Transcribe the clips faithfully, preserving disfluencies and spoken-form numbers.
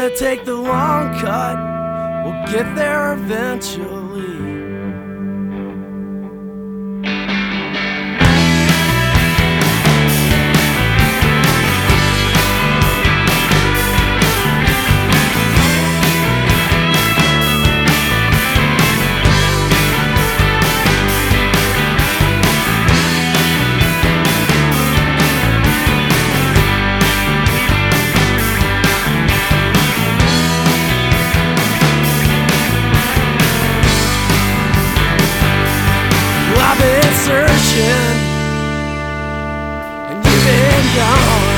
wanna take the long cut, we'll get there eventually. I've been searching, and you've been gone.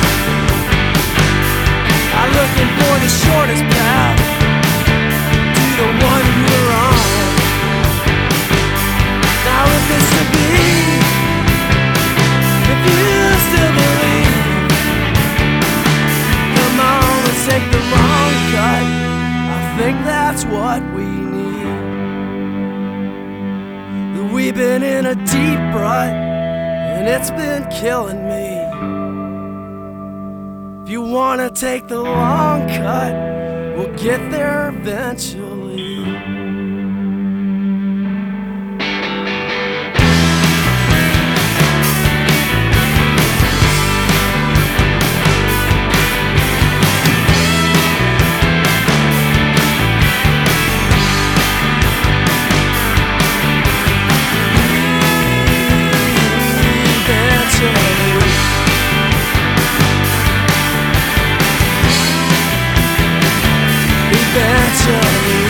I'm looking for the shortest path to the one you're on. Now if it's to be, if you still believe, come on, let's take the long cut. I think that's what we need. We've been in a deep rut, and it's been killing me. If you wanna take the long cut, we'll get there eventually. Eventually